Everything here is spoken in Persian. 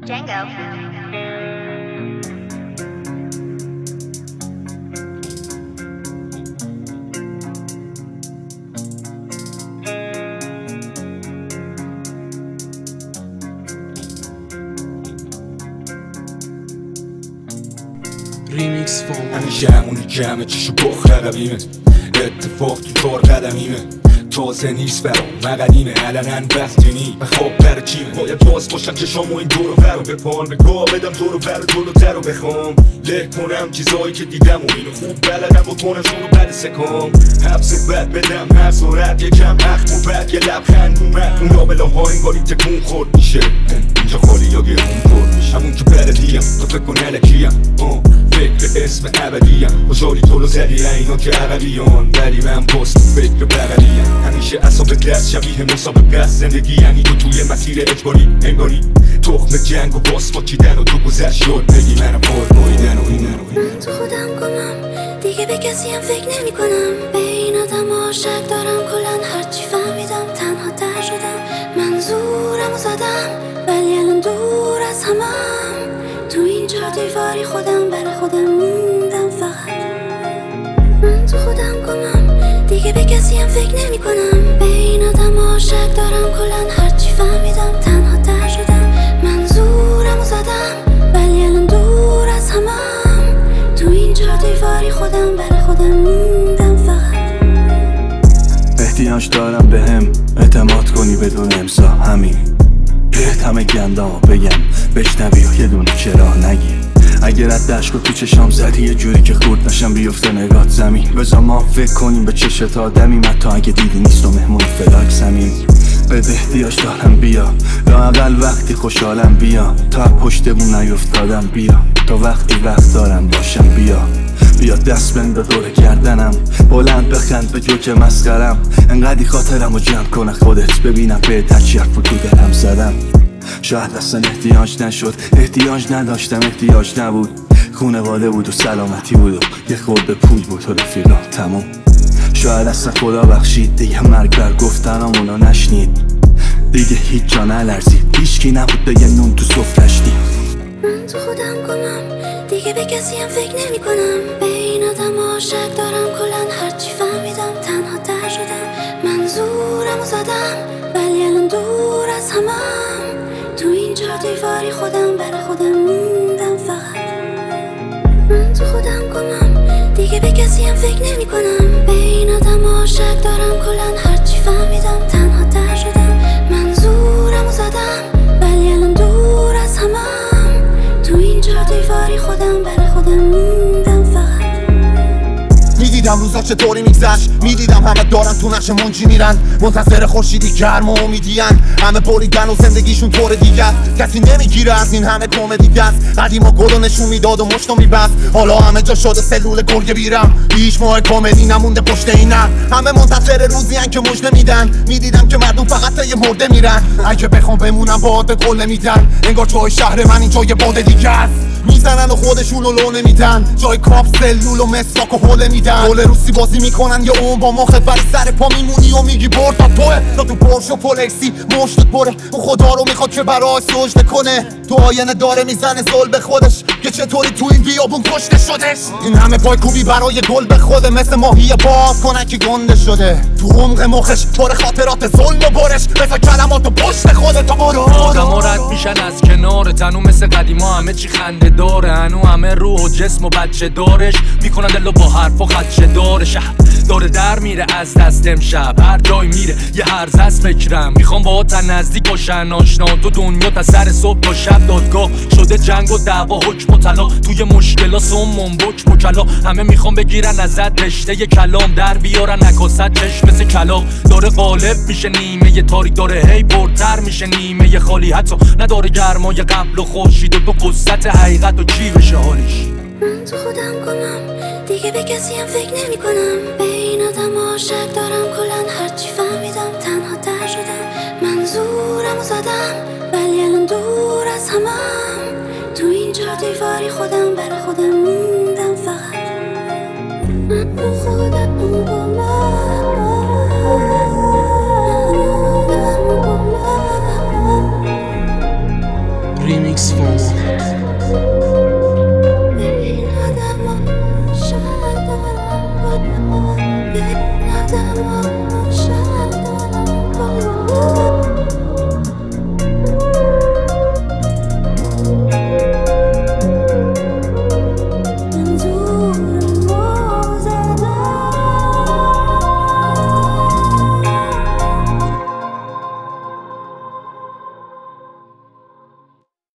Django. ریمیکس فام همیشه همونی که همه چیشو بخ رقبیمه اتفاق تو چار قدمیمه تازه نیست برام مقدیمه علنن وقتینی و خواب بر چیمه باید باز باشن چشامو این دورو برو بپان به گاه بدم دورو برو جلوتر رو بخوام له کنم چیزایی که دیدم و اینو خوب بلدم بکنم شروع بد سکام حبس بد بدم هر صورت یکم اخم و بعد یه لبخند اومد اون لابلا ها انگاری تکون خورد میشه اینجا خالی یا گرون خورد میشه همون که بلدیم تو فکر کن علکیم فکر اسم ابدیم خوشحالی تو رو زدی اینا که عقبیان ولی من باز تو فکر بغلیم همیشه اصاب دست شبیه مسابقه زندگی یعنی تو توی مسیر اجباری انگاری تخم جنگ و باز فاکیدن و تو گذشت یاد بگی منم پارماییدن و اینن من تو خودم گمم دیگه به کسی هم فکر نمی کنم به این آدم ها شک دارم کلن هرچی فهمیدم تنها تر شدم من زورم و زدم ولی الان دور از همم تو این چهار دیواری خودم برای خودم موندم فقط من تو خودم گمم دیگه به کسی هم فکر نمی کنم به این آدم ها شک دارم کلن هرچی فهمیدم تنها تر شدم من زورم و زدم ولی الان دور از همم تو این چهار دیواری خودم برای خودم موندم فقط احتیاج دارم بهم اعتماد کنی بدون امضا همین بهت همه گندامو بگم بشنوی و یه دونه چرا نگی اگر از دشت تو چشام زدی یه جوری که خورد نشم بیفته نگات زمین بذار ما فکر کنیم به چشت آدمی تا اگه دیدی نیست و مهمون فلاک زمین بده احتیاج دارم بیا لااقل وقتی خوشحالم بیا تا پشتمون نیفتادم بیا تا وقتی وقت دارم باشم بیا دست بنده دور گردنم بلند بخند به جوک مسخرم انقدی خاطرم رو جمع کنه خودت ببینم به هرچی حرف تو دلم زدم شاید اصلا احتیاج نشد احتیاج نداشتم احتیاج نبود خونواده بود و سلامتی بود و یه خورده پول بود و رفیقا تموم شاید اصلا خدا بخشید دیگه مرگ بر گفتنامونو نشنید دیگه هیچ جا نلرزید هیچکی نبود بگه نون تو سفرش دید من تو خودم گمم دیگه به کسی هم فکر نمی کنم به این آدم ها شک دارم کلن هرچی فهمیدم تنها تر شدم من زورم و زدم ولی الان دور از همم تو این چهار دیواری خودم برای خودم موندم فقط من تو خودم گمم دیگه به کسی هم فکر نمی کنم به این آدم ها شک دارم کلن هرچی فهمیدم تنها تر شدم من زورم و زدم ولی الان دور از همم تو این چهار دیواری خودم برای خودم موندم فقط میدیدم روزا چطوری میگذشت میدیدم همه دارن تو نقش منجی میرن منتظر خورشیدی گرم و امیدین همه بریدن و زندگیشون طور دیگه کسی نمیگیره از این همه کمدی دست قدیما گلو نشون میداد و مشتو میبست حالا همه جا شده سلول گرگه بیرم هیچ ماه کمدی نمونده پشت این همه منتظر روزی ان که مژده میدن میدیدم که مردم فقط یه مرده میرن اگه بخوام بمونم باهات قول نمیدن انگار توی شهر من اینجا یه باد دیگه است میزنن و خودشون رو لو نمیدن جای کاپ سلول و مسواک و حوله میدن گل روسی بازی میکنن یا اون با مخت برای سر پا میمونی و میگی برد تا توه تا تو پرش و پولکسی مشتت بره اون خدا رو میخواد که برای سجده کنه تو آینه داره میزنه زل به خودش که چطوری تو این بیابون کشته شدش این همه پای کوبی برای گل به خوده مثل ماهی باز کنن که گنده شده تو عمق مخش پر خاطرات ظلم و برش مثل کلمات و پشت خودت برو آدما رد میشن از کنار تنو مثل قدیما همه چی خنده داره هنو همه روح و جسم و بچه دارش میکنن دلو با حرف و خدشه داره شهر داره در میره از دست امشب هر جای میره یه هرز از فکرم میخوام با تا نزدیک باشن آشنا تو دنیا تا سر صبح تا شب دادگاه شده جنگ و دعوا حکم و طلا توی مشکلا سمون بک مکلا همه میخوام بگیرن ازت رشته ی کلام در بیارن نکاست چشم مثل کلا داره غالب میشه نیمه ی تاریک داره هی پرتر میشه نیمه ی خالی حتی نداره گرمای قبل و خورشید و تو قصت حقیقت و چی بشه حالیش من تو خودم گمم دیگه به کسی هم فکر نمی کنم به این آدم ها شک دارم کلن هرچی فهمیدم تنها تر شدم من زورم و زدم ولی الان دور از همم تو این چهار دیواری خودم برای خودم موندم فقط من تو خودم گمم ریمیکس oh, oh.